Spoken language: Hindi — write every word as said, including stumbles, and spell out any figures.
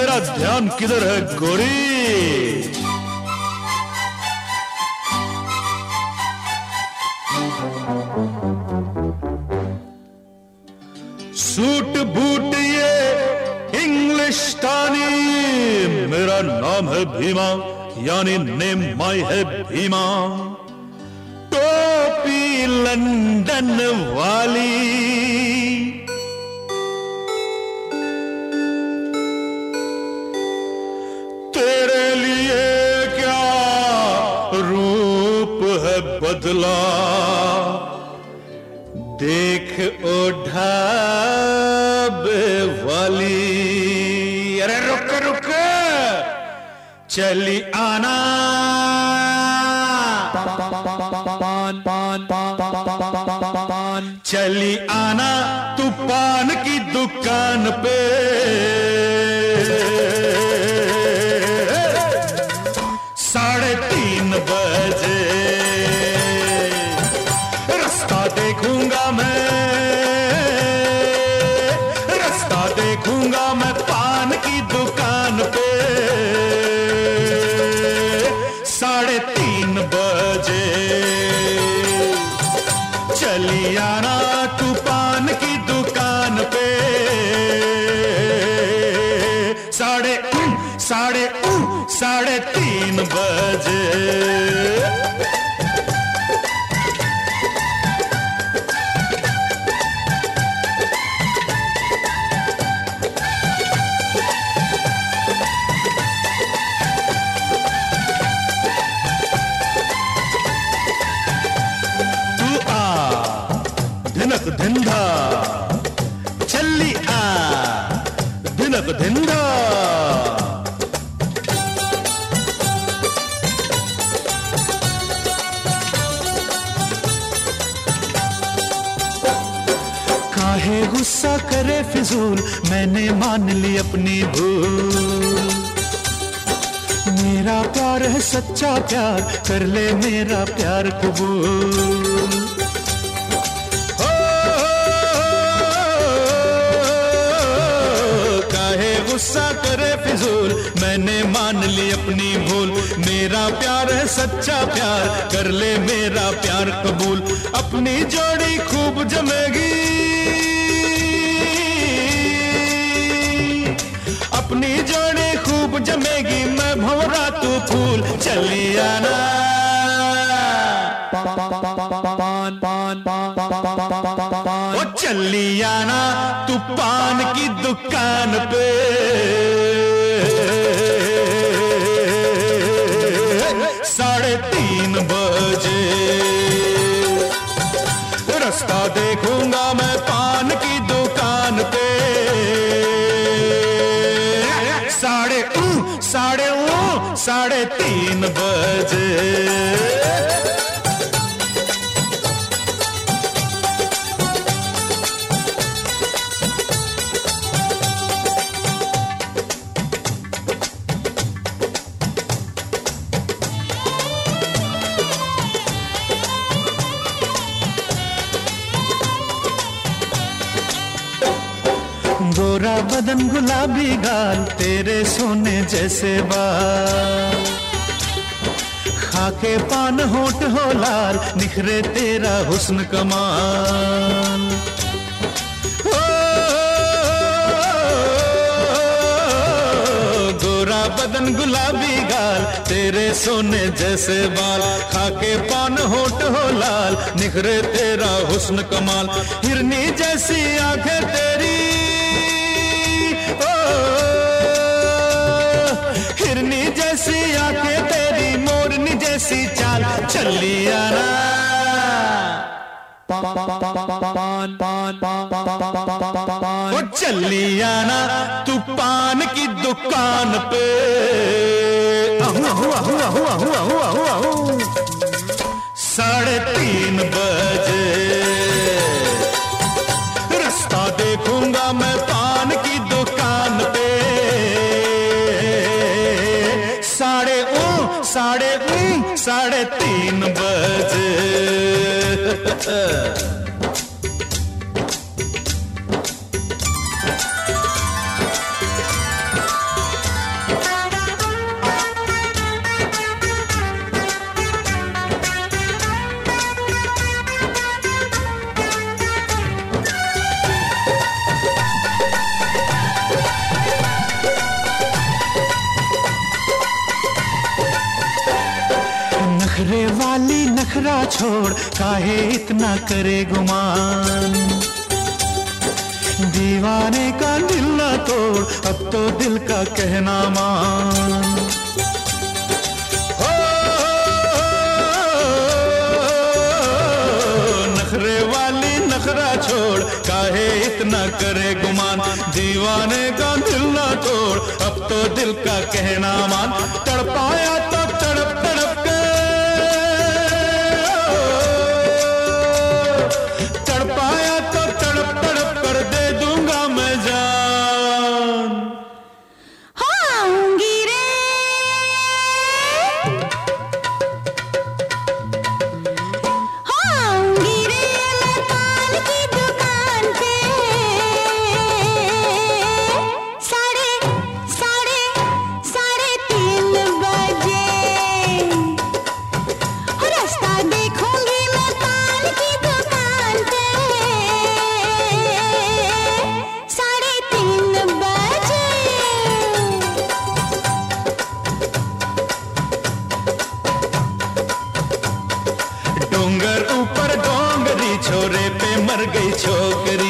तेरा ध्यान किधर है गोरी? सूट बूट ये इंग्लिशतानी, मेरा नाम है भीमा, यानी नेम माई है भीमा। टोपी लंदन वाली, तेरे लिए क्या रूप है बदला, देख ओ ढाबे वाली। अरे रुक रुक, चली आना, पान पान पान, चली आना तू पान की दुकान पे। साढ़े तीन बजे रास्ता देखूंगा मैं, रास्ता देखूंगा मैं पान की दुकान पे। साढ़े तीन बजे चली आना तू पान की दुकान पे। साढ़े साढ़े साढ़े तीन बजे। धिनक धिंधा चली आ, धिनक धिंधा। काहे गुस्सा करे फिजूल, मैंने मान ली अपनी भूल। मेरा प्यार है सच्चा प्यार, कर ले मेरा प्यार कबूल। गुस्सा करे फिजूल, मैंने मान ली अपनी भूल। मेरा प्यार है सच्चा प्यार, कर ले मेरा प्यार कबूल। अपनी जोड़ी खूब जमेगी, अपनी जोड़ी खूब जमेगी, मैं भंवरा तू फूल। चली आना, पान पान पान, ओ चली आना तू पान की दुकान पे। साढ़े तीन बजे रास्ता देखूंगा मैं पान की दुकान पे। साढ़े साढ़े साढ़े तीन बजे। गोरा बदन गुलाबी गाल, तेरे सोने जैसे बाल। खाके पान होठ हो लाल, निखरे तेरा हुस्न कमाल। ओ, गोरा बदन गुलाबी गाल, तेरे सोने जैसे बाल। खाके पान होठ हो लाल, निखरे तेरा हुस्न कमाल। हिरनी जैसी आंखें तेरी, हिरनी जैसी आंखें तेरी, मोरनी जैसी चाल। चली आना, पान पान पान, ओ चली आना तू पान की दुकान पे। आहू आहू आहू आहू आहू आहू आहू आहू। साढ़े तीन बजे रास्ता देखूंगा मैं पान की दुकान पे। साढ़े साढ़े साढ़े तीन बजे। नखरे वाली नखरा छोड़, काहे इतना करे गुमान। दीवाने का दिल ना तोड़, अब तो दिल का कहना मान। नखरे वाली नखरा छोड़, काहे इतना करे गुमान। दीवाने का दिल ना तोड़, अब तो दिल का कहना मान। तड़पाया तो तड़प तड़प के, तड़पाया तो तड़प तड़प कर दे दूंगा मैं जान। आऊंगी रे, आऊंगी रे मैं पान की दुकान पे। साढ़े साढ़े साढ़े तीन बजे रास्ता देखूंगी मैं पान की दुकान पे। साढ़े तीन बजे डोंगर ऊपर डोंगरी, छोरे पे मर गई छोकरी।